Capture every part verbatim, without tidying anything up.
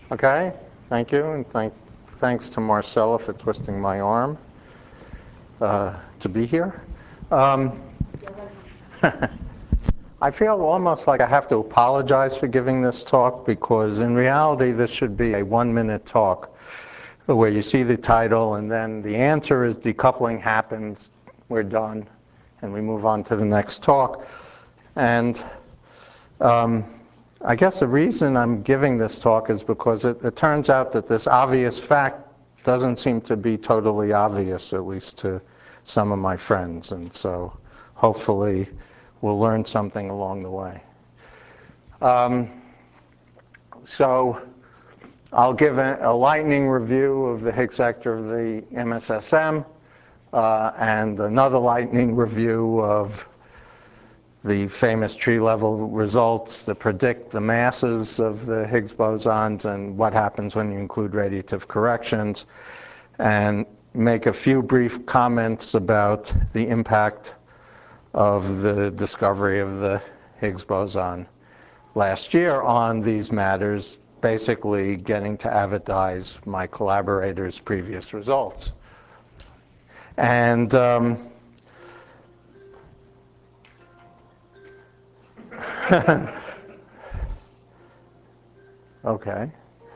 Okay, thank you, and thank, thanks to Marcella for twisting my arm uh, to be here. Um, I feel almost like I have to apologize for giving this talk, because in reality this should be a one-minute talk where you see the title and then the answer is decoupling happens, we're done, and we move on to the next talk. And um, I guess the reason I'm giving this talk is because it, it turns out that this obvious fact doesn't seem to be totally obvious, at least to some of my friends. And so hopefully we'll learn something along the way. Um, so I'll give a, a lightning review of the Higgs sector of the M S S M, uh, and another lightning review of the famous tree-level results that predict the masses of the Higgs bosons and what happens when you include radiative corrections, and make a few brief comments about the impact of the discovery of the Higgs boson last year on these matters, basically getting to avidize my collaborators' previous results. And um, okay.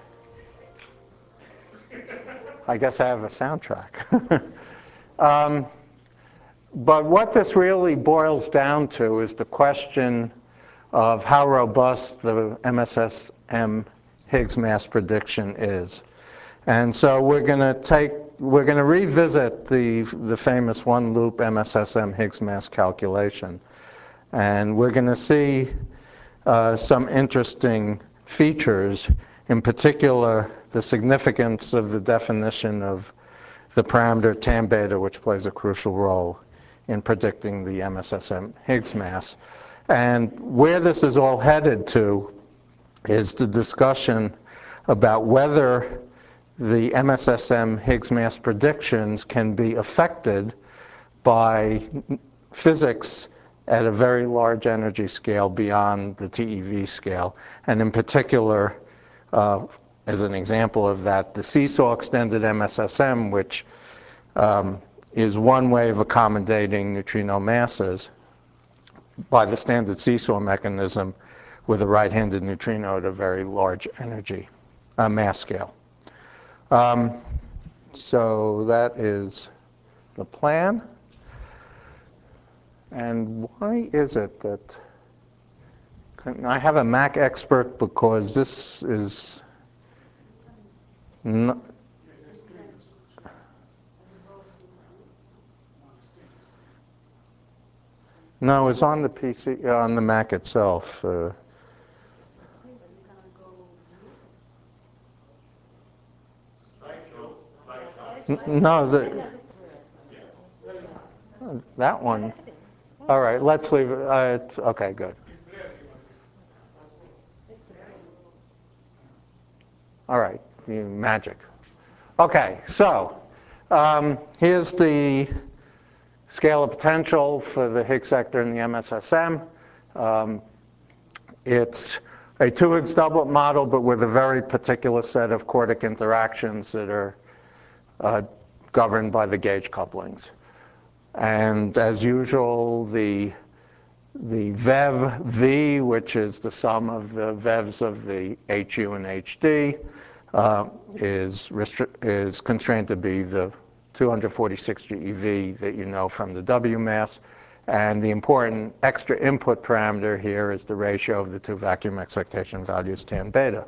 I guess I have a soundtrack. um, but what this really boils down to is the question of how robust the M S S M Higgs mass prediction is. And so we're going to take, we're going to revisit the, the famous one-loop M S S M Higgs mass calculation. And we're going to see uh, some interesting features, in particular the significance of the definition of the parameter tan beta, which plays a crucial role in predicting the M S S M Higgs mass. And where this is all headed to is the discussion about whether the M S S M Higgs mass predictions can be affected by physics at a very large energy scale beyond the T E V scale. And in particular, uh, as an example of that, the seesaw extended M S S M, which um, is one way of accommodating neutrino masses by the standard seesaw mechanism with a right-handed neutrino at a very large energy uh, mass scale. Um, so that is the plan. And why is it that I have a Mac expert, because this is not, no, it's on the P C, on the Mac itself. Uh, no, the, that one. All right, let's leave it. Uh, it's, okay, good. All right, you magic. Okay, so um, here's the scalar potential for the Higgs sector in the M S S M. Um, it's a two Higgs doublet model, but with a very particular set of quartic interactions that are uh, governed by the gauge couplings. And as usual, the The V E V V, which is the sum of the V E Vs of the H U and H D, uh, is, is constrained to be the two hundred forty-six G E V that you know from the W mass. And the important extra input parameter here is the ratio of the two vacuum excitation values tan beta.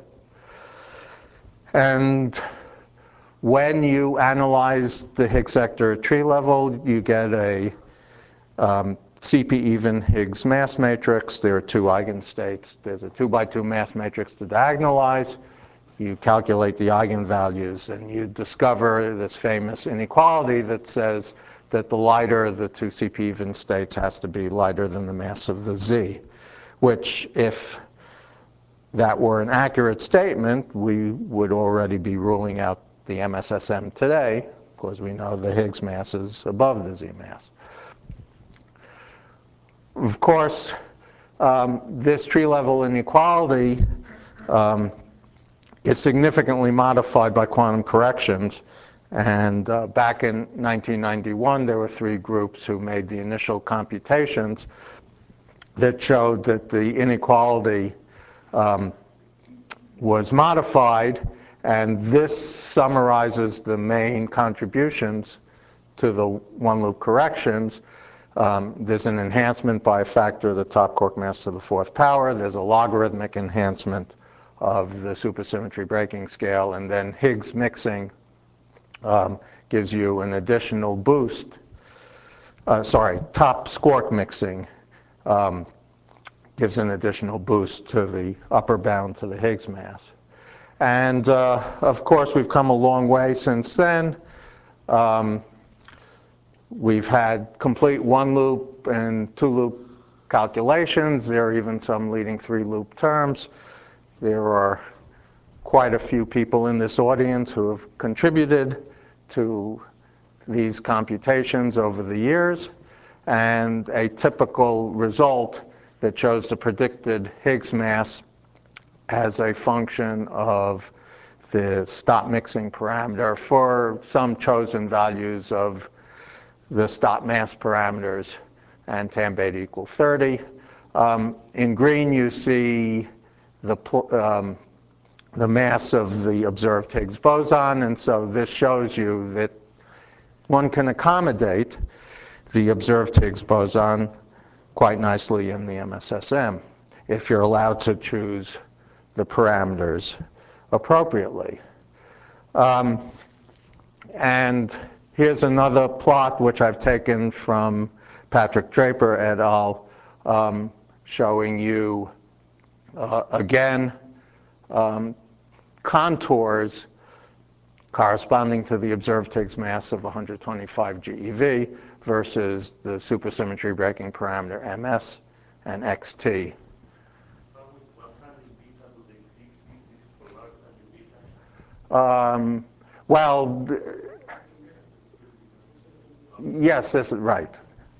And when you analyze the Higgs sector at tree level, you get a um, C P even Higgs mass matrix. There are two eigenstates. There's a two by two mass matrix to diagonalize. You calculate the eigenvalues, and you discover this famous inequality that says that the lighter of the two C P even states has to be lighter than the mass of the Z, which, if that were an accurate statement, we would already be ruling out the M S S M today, because we know the Higgs mass is above the Z mass. Of course, um, this tree level inequality um, is significantly modified by quantum corrections. And uh, back in nineteen ninety-one, there were three groups who made the initial computations that showed that the inequality um, was modified, and this summarizes the main contributions to the one-loop corrections. Um, there's an enhancement by a factor of the top quark mass to the fourth power. There's a logarithmic enhancement of the supersymmetry breaking scale, and then Higgs mixing um, gives you an additional boost. Uh, sorry, top quark mixing um, gives an additional boost to the upper bound to the Higgs mass. And uh, of course, we've come a long way since then. Um, we've had complete one-loop and two-loop calculations. There are even some leading three-loop terms. There are quite a few people in this audience who have contributed to these computations over the years. And a typical result that shows the predicted Higgs mass as a function of the stop mixing parameter for some chosen values of the stop mass parameters, and tan beta equals thirty. Um, in green, you see the, um, the mass of the observed Higgs boson, and so this shows you that one can accommodate the observed Higgs boson quite nicely in the M S S M if you're allowed to choose the parameters appropriately. Um, and here's another plot which I've taken from Patrick Draper et al., um, showing you, uh, again, um, contours corresponding to the observed Higgs mass of one hundred twenty-five GeV versus the supersymmetry breaking parameter M S and X T. Um, well, yes, this is right.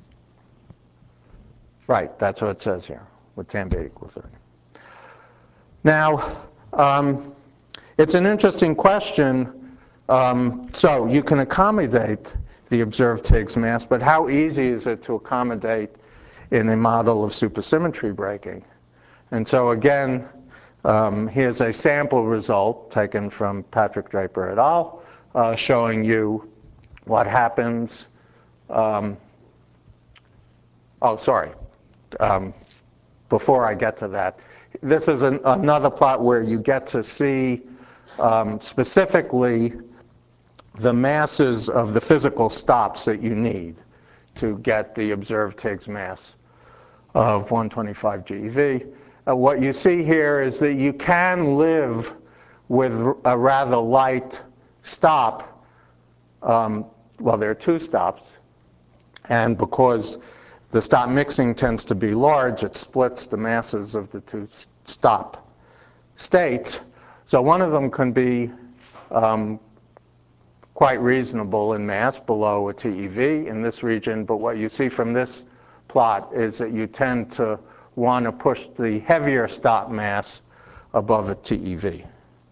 Right, that's what it says here, with tan beta equals thirty. Now, um, it's an interesting question. Um, so you can accommodate the observed Higgs mass, but how easy is it to accommodate in a model of supersymmetry breaking? And so again, um, here's a sample result taken from Patrick Draper et al., uh, showing you what happens. Um, oh, sorry. Um, before I get to that, this is an, another plot where you get to see um, specifically the masses of the physical stops that you need to get the observed Higgs mass of one hundred twenty-five GeV. Uh, what you see here is that you can live with a rather light stop. Um, well, there are two stops. And because the stop mixing tends to be large, it splits the masses of the two stop states. So one of them can be um, quite reasonable in mass, below a T E V in this region. But what you see from this plot is that you tend to want to push the heavier stop mass above a T E V.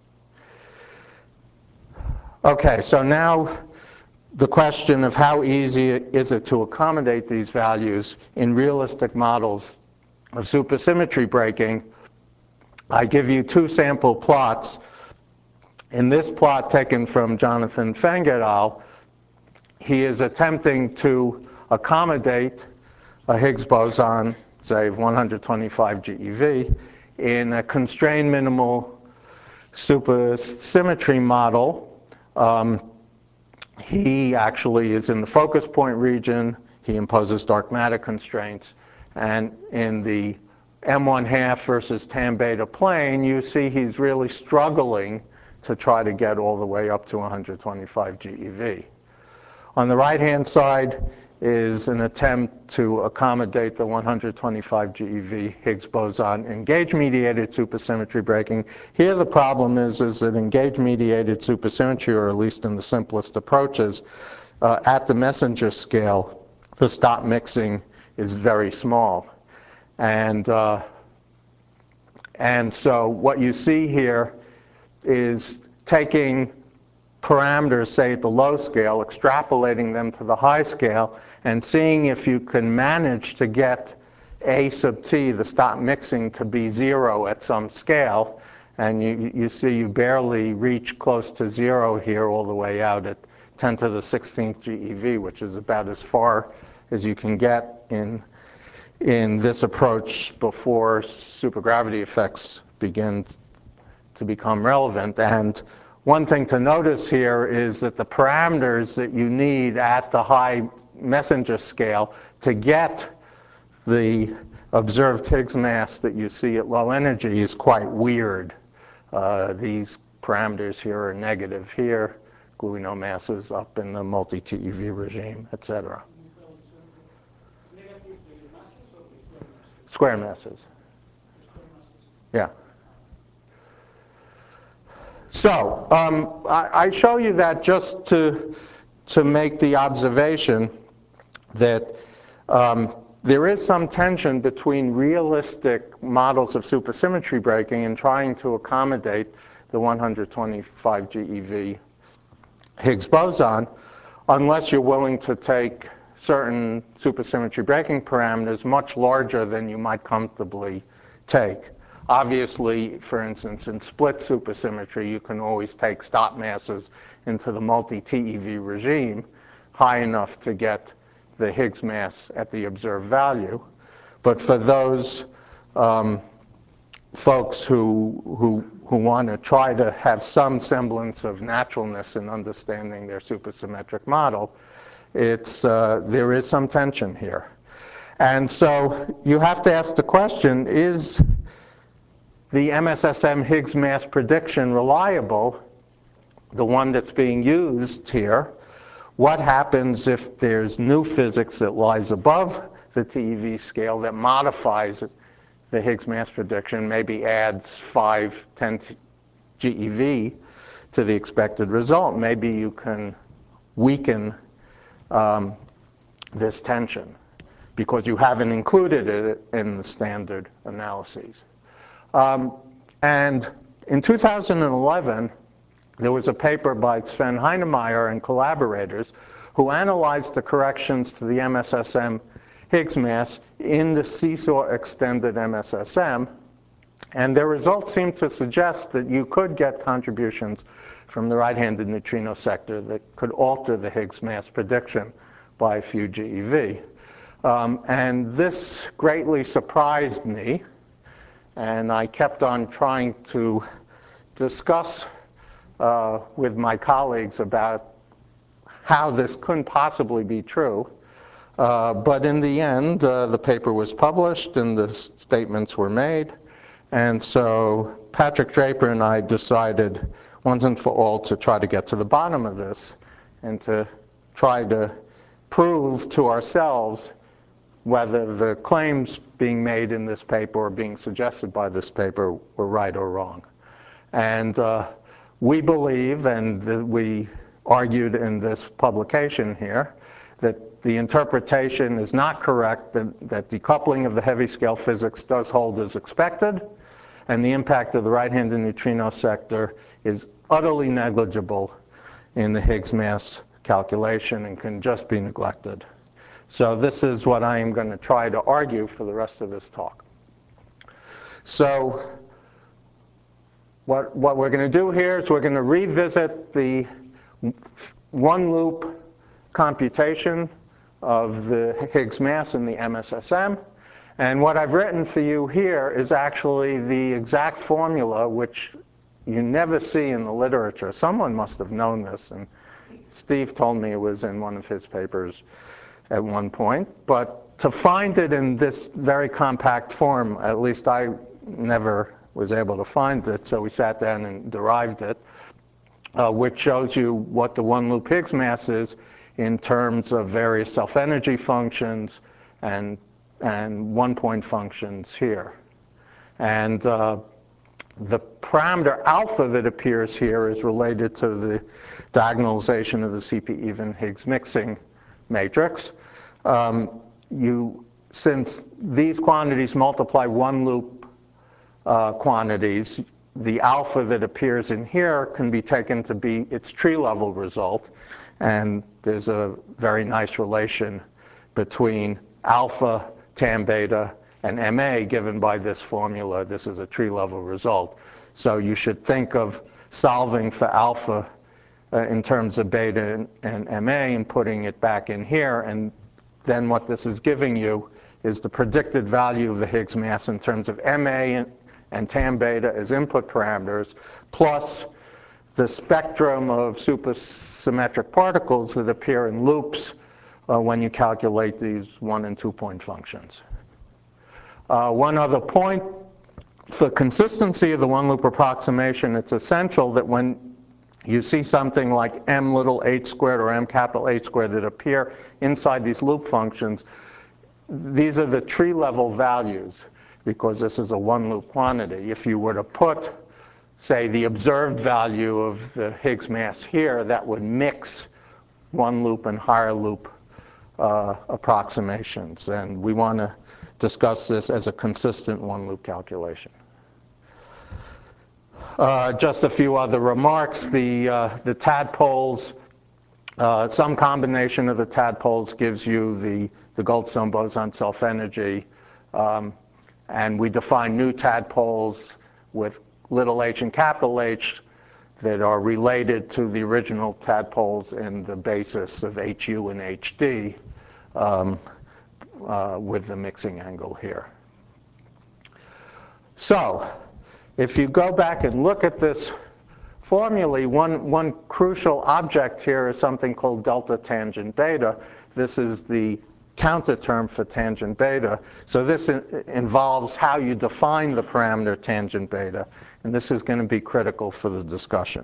Okay, so now the question of how easy is it to accommodate these values in realistic models of supersymmetry breaking. I give you two sample plots. In this plot taken from Jonathan Feng et al., he is attempting to accommodate a Higgs boson, say of one hundred twenty-five GeV, in a constrained minimal supersymmetry model. Um, he actually is in the focus point region. He imposes dark matter constraints. And in the M one half versus tan beta plane, you see he's really struggling to try to get all the way up to one hundred twenty-five GeV. On the right-hand side is an attempt to accommodate the one hundred twenty-five GeV Higgs boson in gauge-mediated supersymmetry breaking. Here the problem is, is that in gauge-mediated supersymmetry, or at least in the simplest approaches, uh, at the messenger scale, the stop mixing is very small. And, uh, and so what you see here is taking parameters, say at the low scale, extrapolating them to the high scale, and seeing if you can manage to get A sub t, the stop mixing, to be zero at some scale. And you, you see you barely reach close to zero here all the way out at ten to the sixteenth GeV, which is about as far as you can get in, in this approach before supergravity effects begin to become relevant. And one thing to notice here is that the parameters that you need at the high messenger scale to get the observed Higgs mass that you see at low energy is quite weird. Uh, these parameters here are negative here, gluino masses up in the multi-T E V regime, et cetera. Square masses. Yeah. So um, I, I show you that just to, to make the observation that um, there is some tension between realistic models of supersymmetry breaking and trying to accommodate the one hundred twenty-five GeV Higgs boson, unless you're willing to take certain supersymmetry breaking parameters much larger than you might comfortably take. Obviously, for instance, in split supersymmetry, you can always take stop masses into the multi-T E V regime high enough to get the Higgs mass at the observed value. But for those um, folks who, who, who want to try to have some semblance of naturalness in understanding their supersymmetric model, it's, uh, there is some tension here. And so you have to ask the question, is the M S S M Higgs mass prediction reliable, the one that's being used here? What happens if there's new physics that lies above the T E V scale that modifies the Higgs mass prediction, maybe adds five, ten GeV to the expected result? Maybe you can weaken um, this tension because you haven't included it in the standard analyses. Um, and in two thousand eleven, there was a paper by Sven Heinemeier and collaborators who analyzed the corrections to the M S S M Higgs mass in the Seesaw extended M S S M. And their results seem to suggest that you could get contributions from the right-handed neutrino sector that could alter the Higgs mass prediction by a few GeV. Um, and this greatly surprised me. And I kept on trying to discuss uh, with my colleagues about how this couldn't possibly be true. Uh, but in the end, uh, the paper was published and the statements were made. And so Patrick Draper and I decided once and for all to try to get to the bottom of this and to try to prove to ourselves whether the claims being made in this paper or being suggested by this paper were right or wrong. And uh, we believe, and we argued in this publication here, that the interpretation is not correct, that, that decoupling of the heavy scale physics does hold as expected, and the impact of the right-handed neutrino sector is utterly negligible in the Higgs mass calculation and can just be neglected. So this is what I am going to try to argue for the rest of this talk. So what, what we're going to do here is we're going to revisit the one loop computation of the Higgs mass in the M S S M. And what I've written for you here is actually the exact formula which you never see in the literature. Someone must have known this, and Steve told me it was in one of his papers at one point. But to find it in this very compact form, at least I never was able to find it, so we sat down and derived it, uh, which shows you what the one-loop Higgs mass is in terms of various self-energy functions and, and one-point functions here. And uh, the parameter alpha that appears here is related to the diagonalization of the C P even Higgs mixing matrix. Um, you, since these quantities multiply one loop uh, quantities, the alpha that appears in here can be taken to be its tree level result. And there's a very nice relation between alpha, tan beta, and M A given by this formula. This is a tree level result. So you should think of solving for alpha uh, in terms of beta and, and M A and putting it back in here. And then what this is giving you is the predicted value of the Higgs mass in terms of M A and, and tan beta as input parameters, plus the spectrum of supersymmetric particles that appear in loops uh, when you calculate these one and two point functions. Uh, one other point, for consistency of the one loop approximation, it's essential that when you see something like m little h squared or m capital H squared that appear inside these loop functions, these are the tree level values because this is a one loop quantity. If you were to put, say, the observed value of the Higgs mass here, that would mix one loop and higher loop uh, approximations. And we want to discuss this as a consistent one loop calculation. Uh, just a few other remarks. The, uh, the tadpoles, uh, some combination of the tadpoles gives you the, the Goldstone boson self-energy. Um, and we define new tadpoles with little h and capital H that are related to the original tadpoles in the basis of H U and H D um, uh, with the mixing angle here. So if you go back and look at this formulae, one, one crucial object here is something called delta tangent beta. This is the counter term for tangent beta. So this in, involves how you define the parameter tangent beta. And this is going to be critical for the discussion.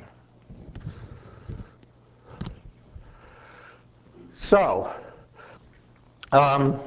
So, um,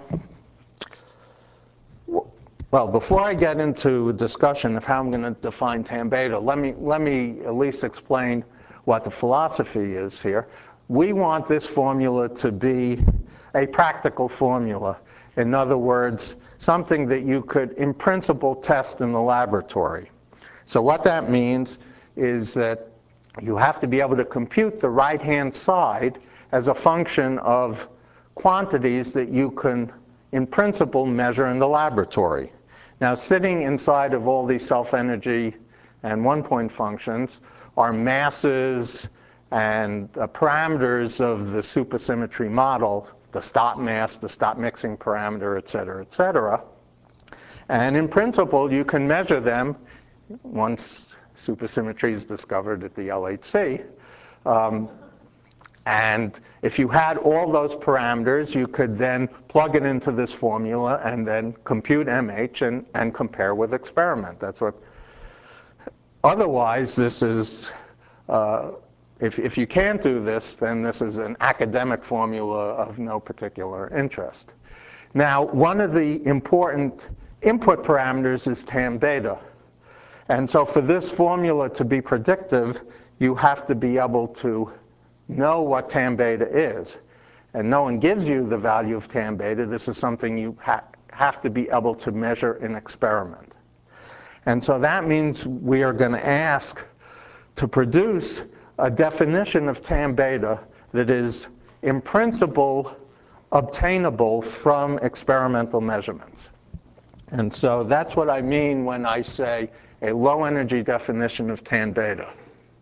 well, before I get into a discussion of how I'm going to define tan beta, let me, let me at least explain what the philosophy is here. We want this formula to be a practical formula. In other words, something that you could, in principle, test in the laboratory. So what that means is that you have to be able to compute the right-hand side as a function of quantities that you can, in principle, measure in the laboratory. Now, sitting inside of all these self-energy and one-point functions are masses and uh, parameters of the supersymmetry model, the stop mass, the stop mixing parameter, et cetera, et cetera. And in principle, you can measure them once supersymmetry is discovered at the L H C. Um, and if you had all those parameters, you could then plug it into this formula and then compute M H and, and compare with experiment. That's what. Otherwise, this is, uh, if, if you can't do this, then this is an academic formula of no particular interest. Now, one of the important input parameters is tan beta. And so for this formula to be predictive, you have to be able to know what tan beta is. And no one gives you the value of tan beta. This is something you ha have to be able to measure in experiment. And so that means we are going to ask to produce a definition of tan beta that is, in principle, obtainable from experimental measurements. And so that's what I mean when I say a low energy definition of tan beta.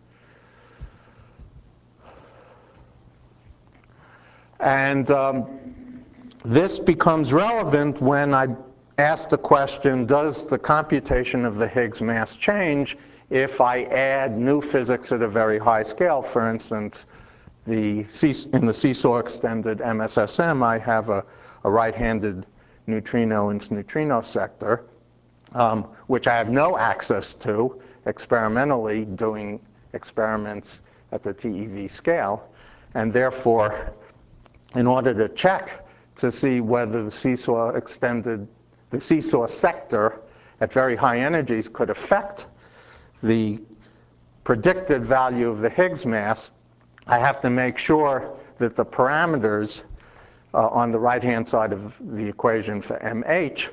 And um, this becomes relevant when I ask the question, does the computation of the Higgs mass change if I add new physics at a very high scale? For instance, the in the seesaw extended M S S M, I have a, a right-handed neutrino and neutrino sector, um, which I have no access to experimentally doing experiments at the T E V scale. And therefore, in order to check to see whether the seesaw extended, the seesaw sector at very high energies could affect the predicted value of the Higgs mass, I have to make sure that the parameters uh, on the right-hand side of the equation for M H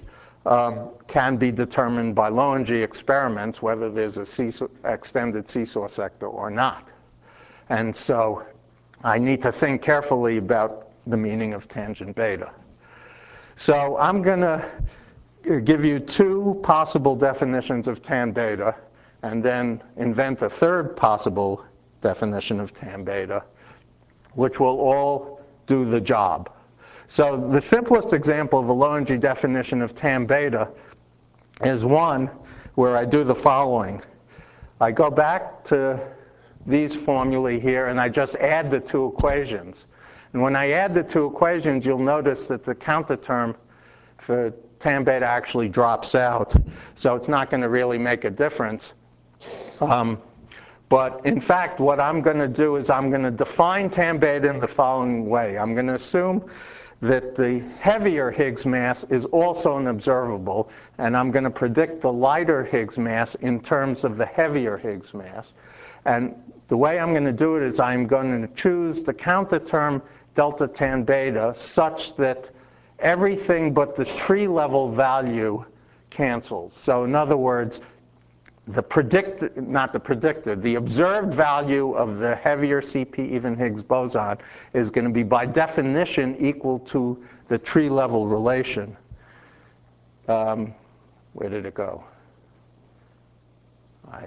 um, can be determined by low energy experiments, whether there's a seesaw, extended seesaw sector or not. And so I need to think carefully about the meaning of tangent beta. So I'm going to give you two possible definitions of tan beta, and then invent a third possible definition of tan beta, which will all do the job. So the simplest example of a low energy definition of tan beta is one where I do the following. I go back to these formulae here, and I just add the two equations. And when I add the two equations, you'll notice that the counter term for tan beta actually drops out. So it's not going to really make a difference. Um, but in fact, what I'm going to do is I'm going to define tan beta in the following way. I'm going to assume that the heavier Higgs mass is also an observable, and I'm going to predict the lighter Higgs mass in terms of the heavier Higgs mass. And the way I'm going to do it is I'm going to choose the counter term delta tan beta such that everything but the tree level value cancels. So in other words, the predicted, not the predicted, the observed value of the heavier C P even Higgs boson is going to be by definition equal to the tree level relation. Um, where did it go? I,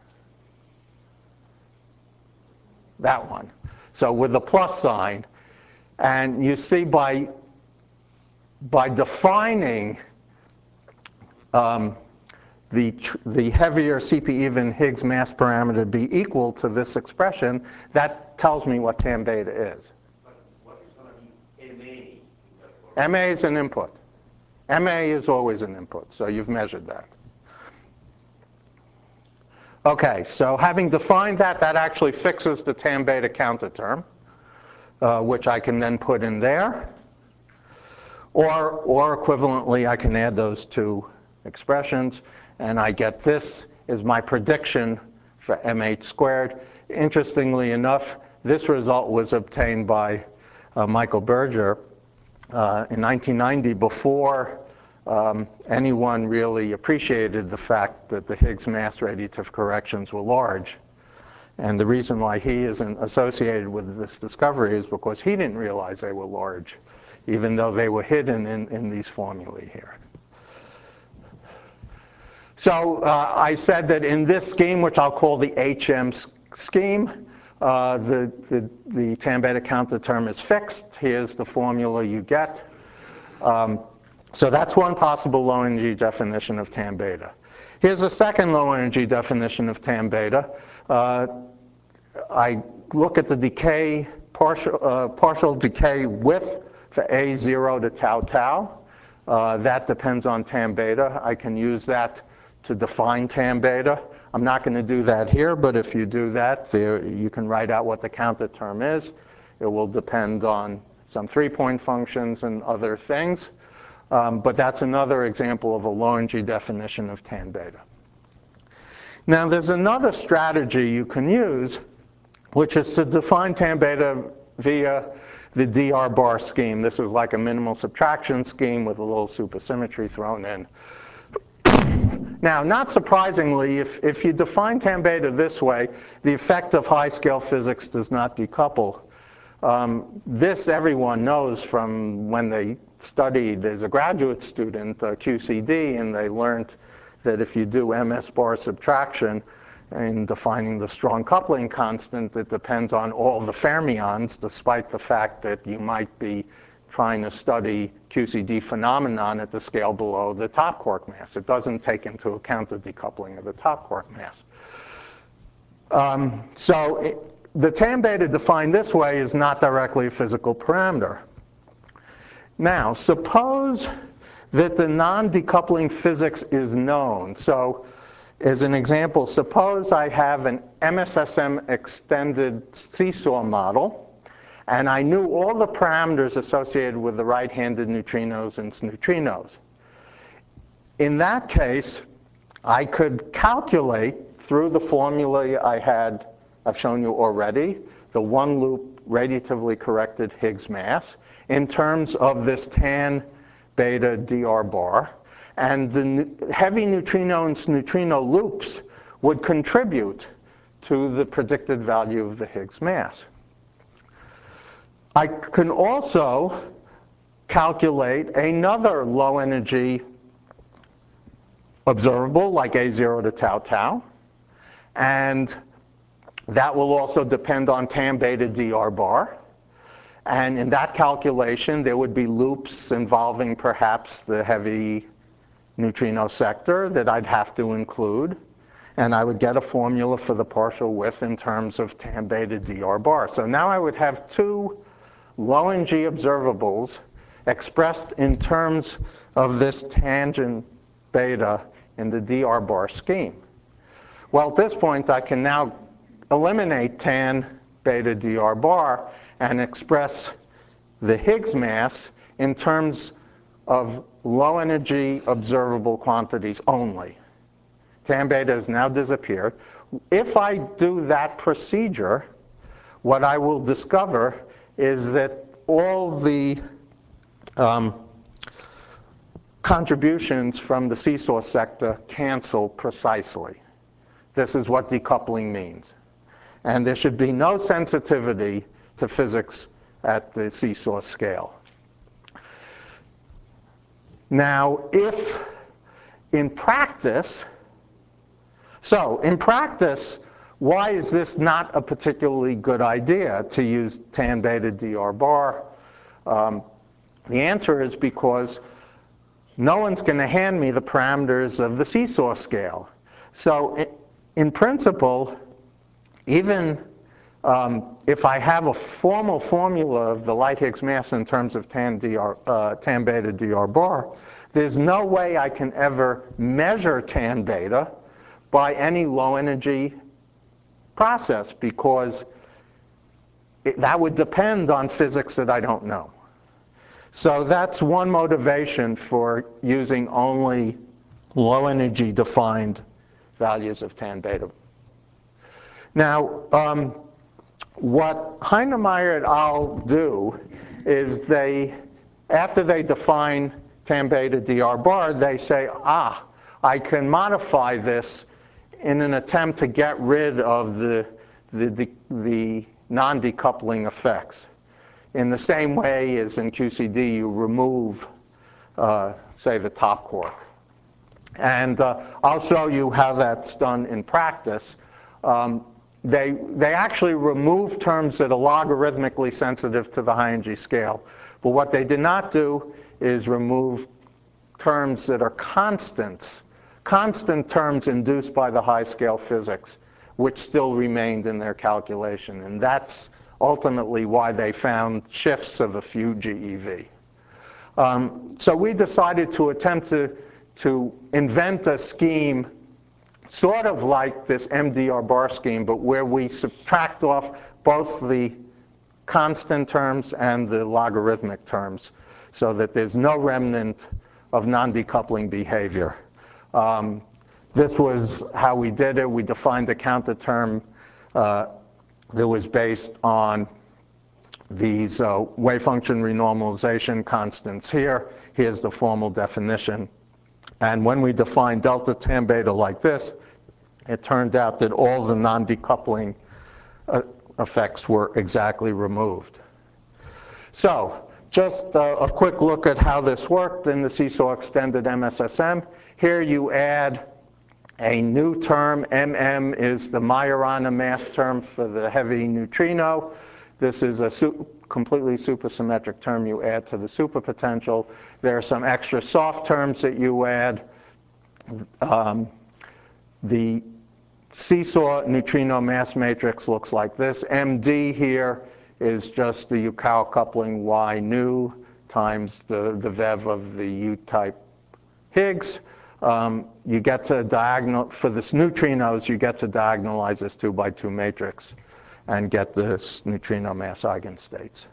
that one. So with the plus sign, and you see by, by defining um, The, the heavier C P even Higgs mass parameter be equal to this expression, that tells me what tan beta is. But what is going to be M A? M A is an input. M A is always an input, so you've measured that. Okay, so having defined that, that actually fixes the tan beta counter term, uh, which I can then put in there. Or, or equivalently, I can add those two expressions, and I get this is my prediction for M H squared. Interestingly enough, this result was obtained by uh, Michael Berger uh, in nineteen ninety, before um, anyone really appreciated the fact that the Higgs mass radiative corrections were large. And the reason why he isn't associated with this discovery is because he didn't realize they were large, even though they were hidden in, in these formulae here. So uh, I said that in this scheme, which I'll call the H M scheme, uh, the, the, the tan beta counter term is fixed. Here's the formula you get. Um, so that's one possible low energy definition of tan beta. Here's a second low energy definition of tan beta. Uh, I look at the decay, partial, uh, partial decay width for A zero to tau tau. Uh, that depends on tan beta. I can use that to define tan beta. I'm not going to do that here, but if you do that, there, you can write out what the counter term is. It will depend on some three-point functions and other things. Um, but that's another example of a low energy definition of tan beta. Now, there's another strategy you can use, which is to define tan beta via the D R bar scheme. This is like a minimal subtraction scheme with a little supersymmetry thrown in. Now, not surprisingly, if, if you define tan beta this way, the effect of high-scale physics does not decouple. Um, this everyone knows from when they studied as a graduate student uh, Q C D, and they learned that if you do M S bar subtraction in defining the strong coupling constant, it depends on all the fermions, despite the fact that you might be trying to study Q C D phenomenon at the scale below the top quark mass. It doesn't take into account the decoupling of the top quark mass. Um, so it, the tan beta defined this way is not directly a physical parameter. Now, suppose that the non-decoupling physics is known. So as an example, suppose I have an M S S M extended seesaw model, and I knew all the parameters associated with the right-handed neutrinos and neutrinos. In that case, I could calculate through the formula I had, I've shown you already, the one-loop radiatively corrected Higgs mass in terms of this tan beta D R bar. and the heavy neutrinos neutrino loops would contribute to the predicted value of the Higgs mass. I can also calculate another low energy observable like A zero to tau tau, and that will also depend on tan beta D R bar. And in that calculation, there would be loops involving perhaps the heavy neutrino sector that I'd have to include. And I would get a formula for the partial width in terms of tan beta D R bar. So now I would have two low energy observables expressed in terms of this tangent beta in the D R bar scheme. Well, at this point, I can now eliminate tan beta D R bar and express the Higgs mass in terms of low energy observable quantities only. Tan beta has now disappeared. If I do that procedure, what I will discover is that all the um, contributions from the seesaw sector cancel precisely. This is what decoupling means. And there should be no sensitivity to physics at the seesaw scale. Now, if in practice, so in practice, why is this not a particularly good idea to use tan beta D R bar? Um, the answer is because no one's going to hand me the parameters of the seesaw scale. So in principle, even um, if I have a formal formula of the light Higgs mass in terms of tan, D R, uh, tan beta D R bar, there's no way I can ever measure tan beta by any low energy process, because it, that would depend on physics that I don't know. So that's one motivation for using only low energy defined values of tan beta. Now, um, what Heinemeier et al. Do is they, after they define tan beta D R bar, they say, ah, I can modify this in an attempt to get rid of the, the, the, the non-decoupling effects. In the same way as in Q C D, you remove, uh, say, the top quark. And uh, I'll show you how that's done in practice. Um, they, they actually remove terms that are logarithmically sensitive to the high energy scale. But what they did not do is remove terms that are constants, constant terms induced by the high scale physics, which still remained in their calculation. And that's ultimately why they found shifts of a few G E V. Um, so we decided to attempt to, to invent a scheme sort of like this M D R bar scheme, but where we subtract off both the constant terms and the logarithmic terms so that there's no remnant of non-decoupling behavior. Um, this was how we did it. We defined a counter term uh, that was based on these uh, wave function renormalization constants here. Here's the formal definition. And when we define delta tan beta like this, it turned out that all the non-decoupling uh, effects were exactly removed. So just uh, a quick look at how this worked in the Seesaw extended M S S M. Here you add a new term. M M is the Majorana mass term for the heavy neutrino. This is a su completely supersymmetric term you add to the superpotential. There are some extra soft terms that you add. Um, the Seesaw neutrino mass matrix looks like this. M D here is just the Yukawa coupling Y nu times the, the V E V of the U-type Higgs. Um, you get to diagonal, for this neutrinos, you get to diagonalize this two by two matrix and get this neutrino mass eigenstates.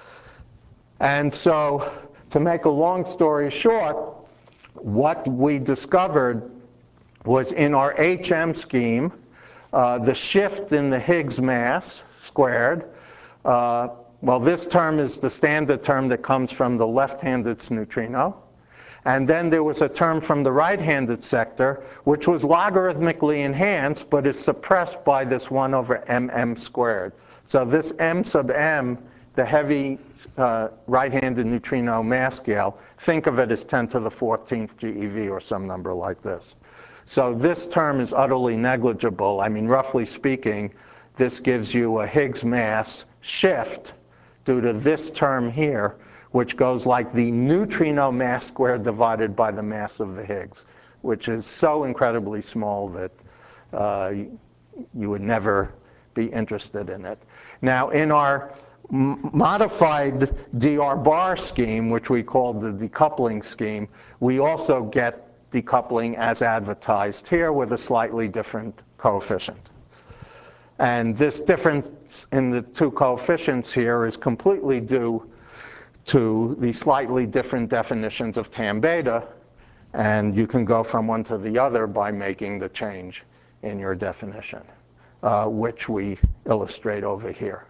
And so, to make a long story short, what we discovered was in our H M scheme, uh, the shift in the Higgs mass squared. Uh, well, this term is the standard term that comes from the left-handed neutrino. And then there was a term from the right-handed sector, which was logarithmically enhanced, but is suppressed by this one over mm squared. So this m sub m, the heavy uh, right-handed neutrino mass scale, think of it as ten to the fourteenth GeV or some number like this. So this term is utterly negligible. I mean, roughly speaking, this gives you a Higgs mass shift due to this term here, which goes like the neutrino mass squared divided by the mass of the Higgs, which is so incredibly small that uh, you would never be interested in it. Now, in our modified D R bar scheme, which we called the decoupling scheme, we also get decoupling as advertised here with a slightly different coefficient. And this difference in the two coefficients here is completely due to the slightly different definitions of tan beta, and you can go from one to the other by making the change in your definition, uh, which we illustrate over here.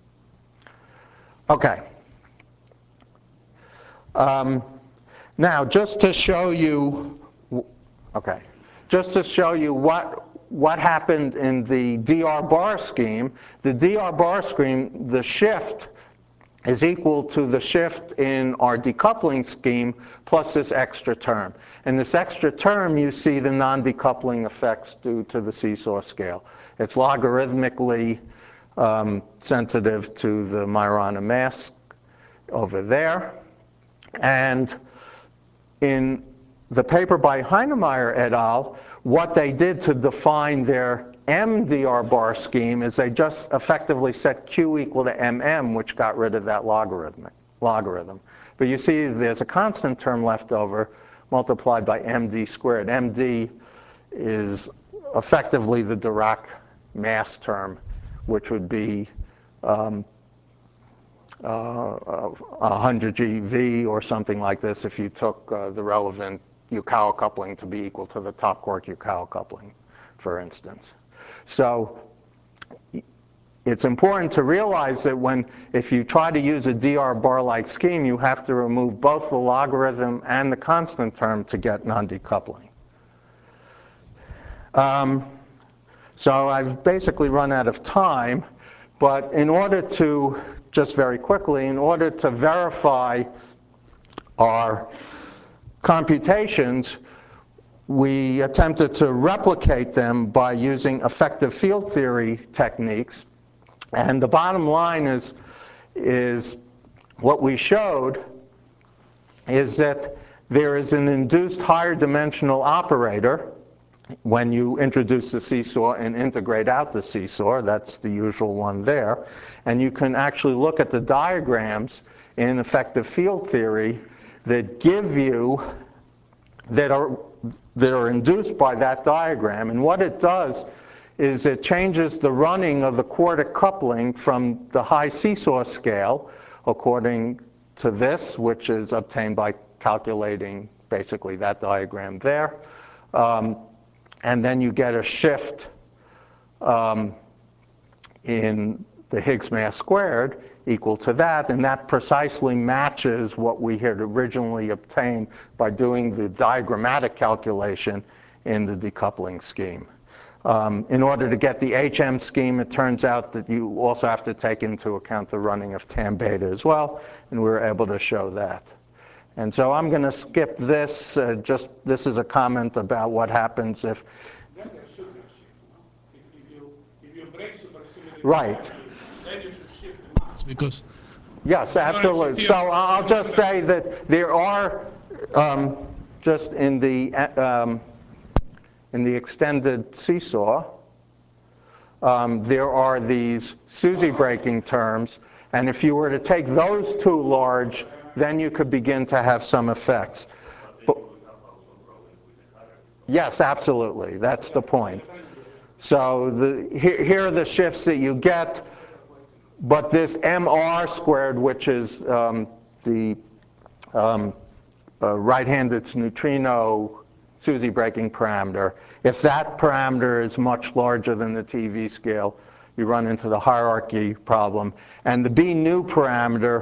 Okay. Um, now, just to show you, okay, just to show you what what happened in the D R bar scheme, the D R bar scheme, the shift is equal to the shift in our decoupling scheme plus this extra term. And this extra term, you see the non-decoupling effects due to the seesaw scale. It's logarithmically um, sensitive to the Majorana mass over there. And in the paper by Heinemeier et al., what they did to define their M D R bar scheme is they just effectively set Q equal to M M, which got rid of that logarithmic, logarithm. But you see there's a constant term left over multiplied by M D squared. M D is effectively the Dirac mass term, which would be um, uh, one hundred GeV or something like this if you took uh, the relevant Yukawa coupling to be equal to the top quark Yukawa coupling, for instance. So it's important to realize that when, if you try to use a D R bar-like scheme, you have to remove both the logarithm and the constant term to get non-decoupling. Um, so I've basically run out of time, but in order to, just very quickly, in order to verify our computations, we attempted to replicate them by using effective field theory techniques. And the bottom line is, is what we showed is that there is an induced higher dimensional operator when you introduce the seesaw and integrate out the seesaw. That's the usual one there. And you can actually look at the diagrams in effective field theory that give you, that are, that are induced by that diagram. And what it does is it changes the running of the quartic coupling from the high seesaw scale, according to this, which is obtained by calculating basically that diagram there. Um, and then you get a shift um, in the Higgs mass squared equal to that, and that precisely matches what we had originally obtained by doing the diagrammatic calculation in the decoupling scheme. Um, in order to get the H M scheme, it turns out that you also have to take into account the running of tan beta as well, and we were able to show that. And so I'm going to skip this. Uh, just this is a comment about what happens if. Then there should be a shift, no? If, if you if you break supersymmetry, right. then you should shift the mass because. Yes, absolutely. So I'll just say that there are um, just in the um, in the extended seesaw, um, there are these SUSY breaking terms, and if you were to take those two large, then you could begin to have some effects. But, yes, absolutely. That's the point. So the, here, here are the shifts that you get, but this M R squared, which is um, the um, uh, right-handed neutrino SUSY breaking parameter, if that parameter is much larger than the T V scale, you run into the hierarchy problem. And the B nu parameter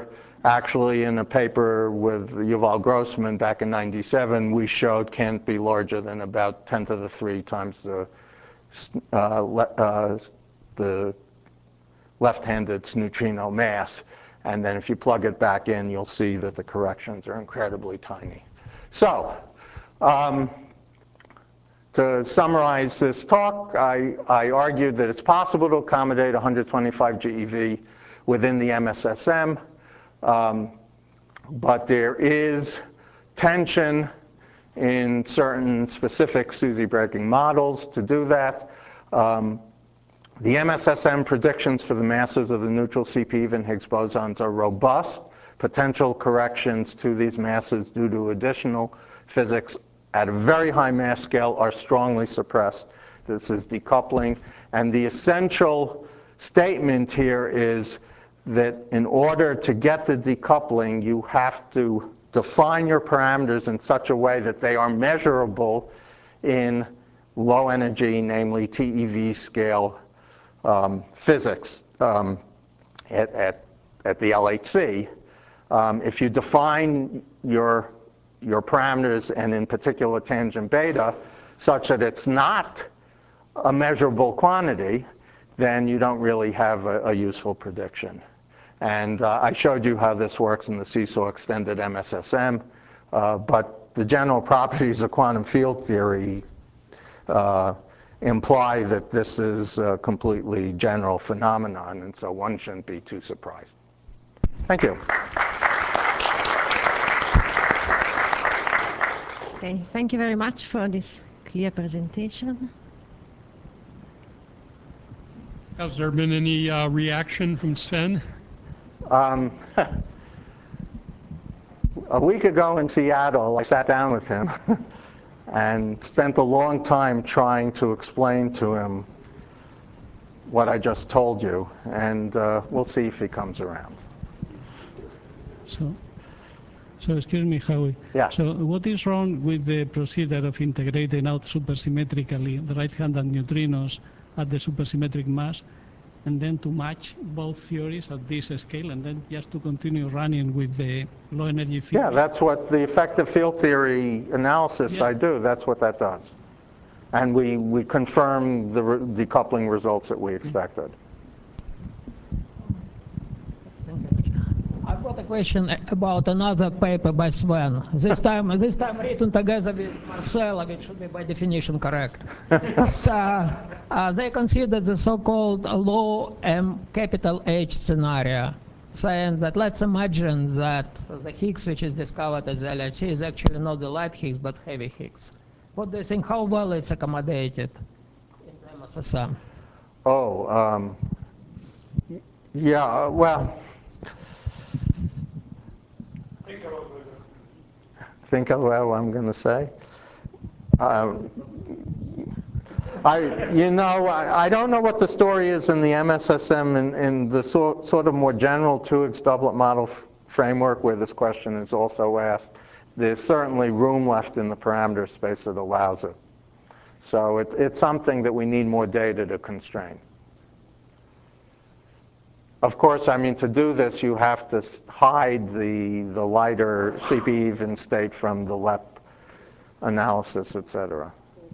actually in a paper with Yuval Grossman back in ninety-seven, we showed can't be larger than about ten to the three times the, uh, le uh, the left-handed neutrino mass. And then if you plug it back in, you'll see that the corrections are incredibly tiny. So, um, to summarize this talk, I, I argued that it's possible to accommodate one hundred twenty-five GeV within the M S S M, um, but there is tension in certain specific SUSY breaking models to do that. Um, the M S S M predictions for the masses of the neutral C P even Higgs bosons are robust. Potential corrections to these masses due to additional physics at a very high mass scale are strongly suppressed. This is decoupling. And the essential statement here is that in order to get the decoupling, you have to define your parameters in such a way that they are measurable in low energy, namely T E V scale um, physics um, at, at, at the L H C. Um, if you define your your parameters, and in particular tangent beta, such that it's not a measurable quantity, then you don't really have a, a useful prediction. And uh, I showed you how this works in the Seesaw extended M S S M, uh, but the general properties of quantum field theory uh, imply that this is a completely general phenomenon, and so one shouldn't be too surprised. Thank you. Okay, thank you very much for this clear presentation. Has there been any uh, reaction from Sven? Um, a week ago in Seattle, I sat down with him and spent a long time trying to explain to him what I just told you, and uh, we'll see if he comes around. So, so excuse me, Howie. Yeah. So what is wrong with the procedure of integrating out supersymmetrically the right-handed neutrinos at the supersymmetric mass, and then to match both theories at this scale, and then just to continue running with the low energy theory? Yeah, that's what the effective field theory analysis Yeah. I do, that's what that does. And we, we confirm the re decoupling results that we expected. I've got a question about another paper by Sven. This time, this time written together with Marcella, which should be by definition correct. So, uh, they consider the so-called low M capital H scenario, saying that let's imagine that the Higgs which is discovered at the L H C is actually not the light Higgs but heavy Higgs. What do you think? How well it's accommodated in the M S S M? Oh, um, yeah, well. Think about it. Think of what I'm going to say. Um, I, you know, I, I don't know what the story is in the M S S M in, in the so, sort of more general two Higgs doublet model framework where this question is also asked. There's certainly room left in the parameter space that allows it. So it, it's something that we need more data to constrain. Of course, I mean, to do this, you have to hide the, the lighter C P even state from the L E P analysis, et cetera.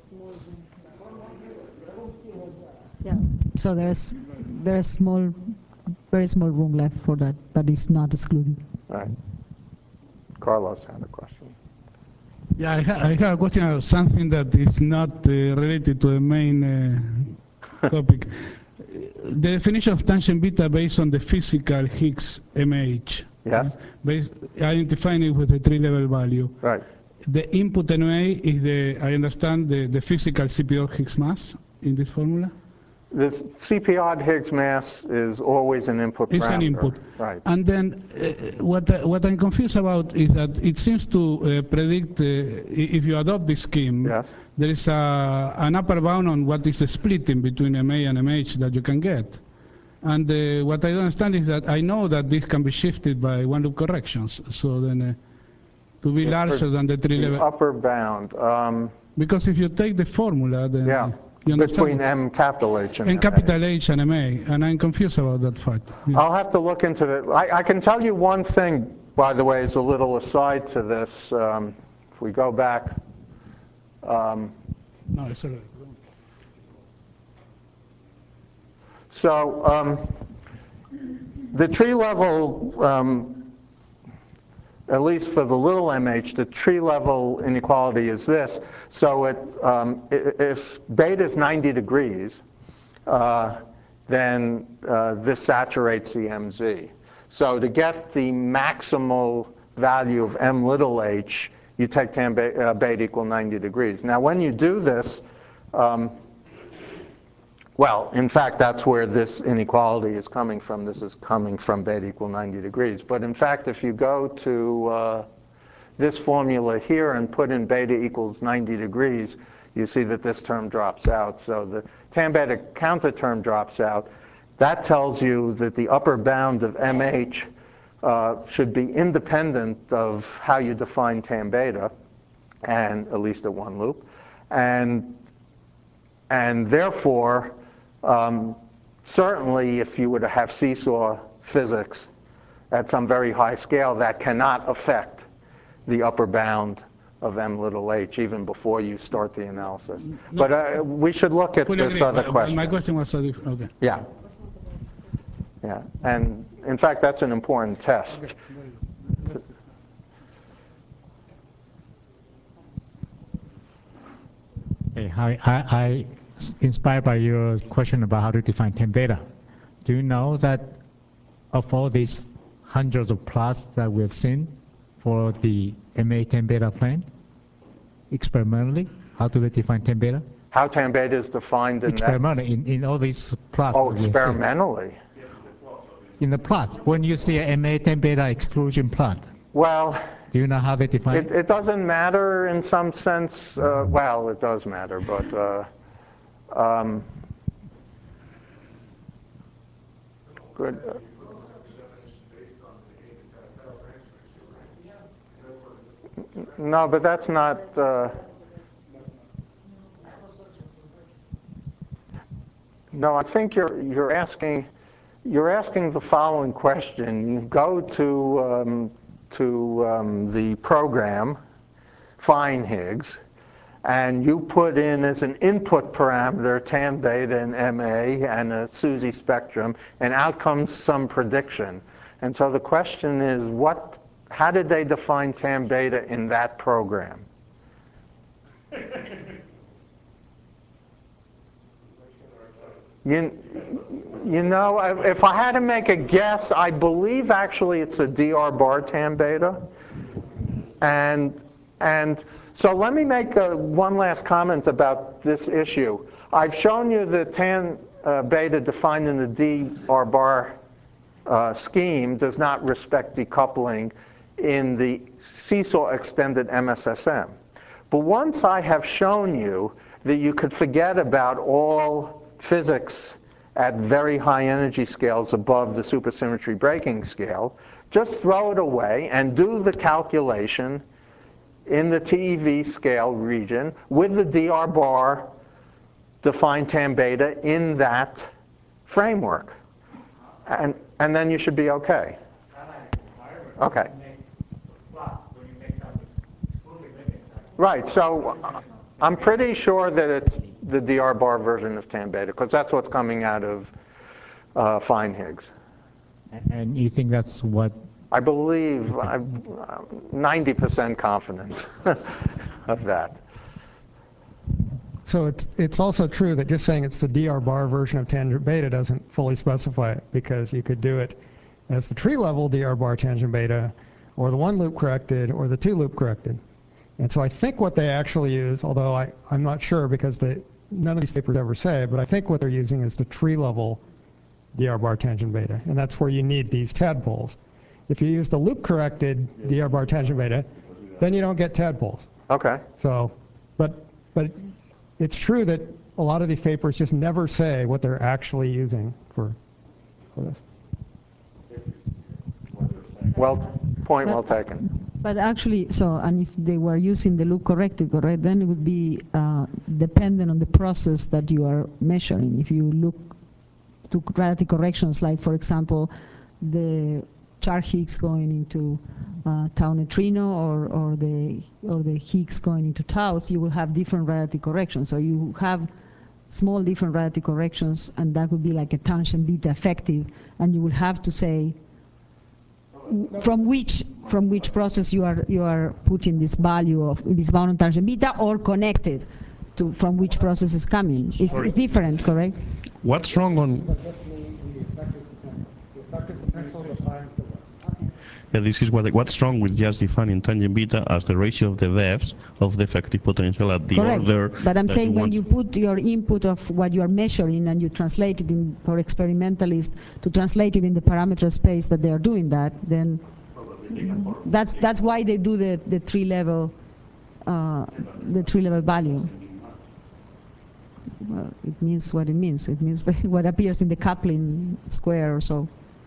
Yeah, so there's, there's small, very small room left for that, that is not excluded. Right. Carlos had a question. Yeah, I, ha I have a question about something that is not uh, related to the main uh, topic. The definition of tangent beta based on the physical Higgs M H. Yes. Uh, based, identifying it with a three-level value. Right. The input N O A is the, I understand, the, the physical C P O Higgs mass in this formula? This C P odd Higgs mass is always an input It's parameter. an input. Right. And then uh, what, uh, what I'm confused about is that it seems to uh, predict, uh, if you adopt this scheme, Yes. there is a, an upper bound on what is the splitting between M A and M H that you can get. And uh, what I don't understand is that I know that this can be shifted by one loop corrections. So then uh, to be The larger upper- than the three The level. upper bound. Um, Because if you take the formula, then yeah. You between understand? M capital H and And M A. capital H and M A, and I'm confused about that fact. Yeah. I'll have to look into it. I, I can tell you one thing, by the way, as a little aside to this. Um, if we go back. Um, No, it's all right. so um, the tree level, um, at least for the little M H, the tree level inequality is this. So it, um, if beta is ninety degrees, uh, then uh, this saturates the M Z. So to get the maximal value of M little h, you take tan beta, uh, beta equal ninety degrees. Now when you do this, um, well, in fact, that's where this inequality is coming from. This is coming from beta equal ninety degrees. But in fact, if you go to uh, this formula here and put in beta equals ninety degrees, you see that this term drops out. So the tan beta counter term drops out. That tells you that the upper bound of M H uh, should be independent of how you define tan beta, and at least at one loop. And, and therefore, um, certainly if you were to have seesaw physics at some very high scale, that cannot affect the upper bound of M little h, even before you start the analysis. No. But uh, we should look at Fully this agree. other But question. My question was a different. Okay. Yeah. Yeah. And in fact, that's an important test. Okay. Very good. Hey, hi, I, I inspired by your question about how to define tan beta. Do you know that of all these hundreds of plots that we've seen for the M A tan beta plane, experimentally, how do they define tan beta? How tan beta is defined in that? Experimentally, in, in all these plots. Oh, that we have seen. experimentally. In the plot, when you see a M A tan beta exclusion plot, Well, do you know how they define it, it doesn't matter in some sense. Uh, well, it does matter, but uh, um, good. No, but that's not. Uh, no, I think you're you're asking you're asking the following question. You go to um, to um, the program, find Higgs, and you put in as an input parameter tan beta and M A and a SUSY spectrum, and out comes some prediction. And so the question is, what? How did they define tan beta in that program? You, you know, if I had to make a guess, I believe actually it's a D R bar tan beta. And, and so let me make a, one last comment about this issue. I've shown you the tan uh, beta defined in the D R bar uh, scheme does not respect decoupling in the seesaw extended M S S M. But once I have shown you that you could forget about all physics at very high energy scales above the supersymmetry breaking scale, just throw it away and do the calculation in the T E V scale region with the D R bar define tan beta in that framework. And, and then you should be okay. Okay. Right, so I'm pretty sure that it's the D R bar version of tan beta, because that's what's coming out of uh, fine Higgs. And you think that's what? I believe I'm ninety percent confident of that. So it's it's also true that just saying it's the D R bar version of tangent beta doesn't fully specify it, because you could do it as the tree level D R bar tangent beta, or the one loop corrected, or the two loop corrected. And so I think what they actually use, although I, I'm not sure because they, none of these papers ever say, but I think what they're using is the tree level D R bar tangent beta, and that's where you need these tadpoles. If you use the loop corrected D R bar tangent beta, then you don't get tadpoles. Okay. So, but but it's true that a lot of these papers just never say what they're actually using for, for this. Well, point well taken. But actually, so, and if they were using the loop corrected, correct, then it would be uh, dependent on the process that you are measuring. If you look to radical corrections, like, for example, the char Higgs going into uh, tau neutrino, or, or, the, or the Higgs going into taus, you will have different radical corrections. So you have small different radical corrections, and that would be like a tangent beta effective, and you will have to say from which from which process you are you are putting this value of this bound on tangent beta, or connected to from which process is coming. It's, it's different, correct? What's wrong on? Yeah, this is what what's wrong with just defining tangent beta as the ratio of the V E Fs of the effective potential at the Correct. order. But I'm that saying you when want. you put your input of what you are measuring and you translate it in, for experimentalists to translate it in the parameter space that they are doing that, then that's that's why they do the the three level uh, the three level value. Well, it means what it means. It means the, what appears in the coupling square or so.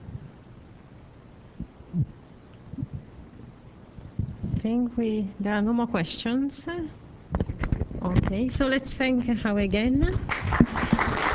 I think we there are no more questions. Okay, so let's thank her again.